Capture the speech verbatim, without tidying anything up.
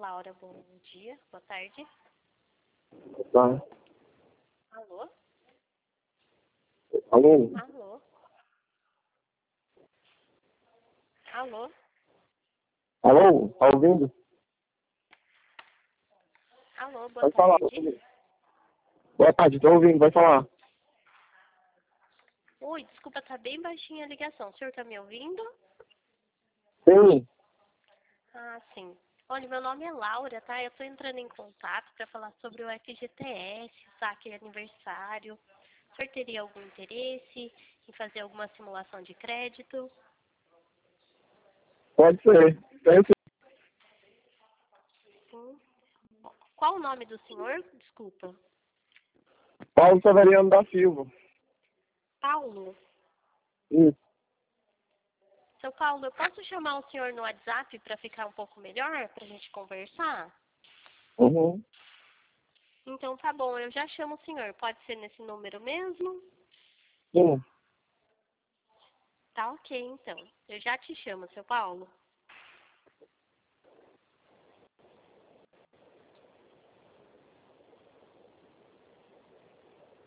Laura, bom dia, boa tarde. Tá. Alô? Alô? Alô? Alô? Alô? Tá ouvindo? Alô, boa Pode falar. tarde. Boa tarde, tô ouvindo, vai falar. Oi, desculpa, tá bem baixinha a ligação. O senhor tá me ouvindo? Sim. Ah, sim. Olha, meu nome é Laura, tá? Eu tô entrando em contato para falar sobre o F G T S, saque aniversário. O senhor teria algum interesse em fazer alguma simulação de crédito? Pode ser. Tem sim. Sim. Qual o nome do senhor? Desculpa. Paulo Severiano da Silva. Paulo. Isso. Seu Paulo, eu posso chamar o senhor no WhatsApp para ficar um pouco melhor, para a gente conversar? Uhum. Então tá bom, eu já chamo o senhor. Pode ser nesse número mesmo? Sim. Tá ok, então. Eu já te chamo, seu Paulo.